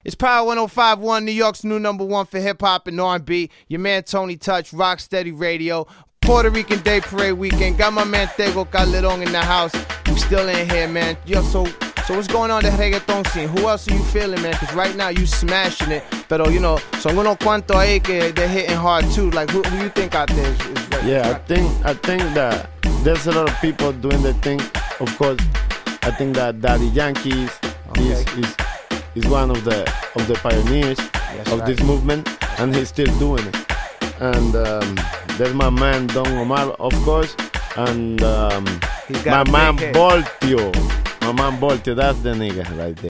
It's Power 105.1, New York's new number one for hip-hop and R&B. Your man Tony Touch, Rocksteady Radio, Puerto Rican Day Parade Weekend. Got my man Tego Calderon in the house. We still in here, man. Yo, so what's going on the reggaeton scene? Who else are you feeling, man? Because right now you smashing it. Pero, you know, son unos cuantos ahí que they're hitting hard too. Like, who you think out there is right? Yeah, I think that there's a lot of people doing their thing. Of course, I think that Daddy Yankee is one of the pioneers of this movement, and he's still doing it. And there's my man Don Omar, of course, and my man Voltio. My man Voltio, that's the nigga right there.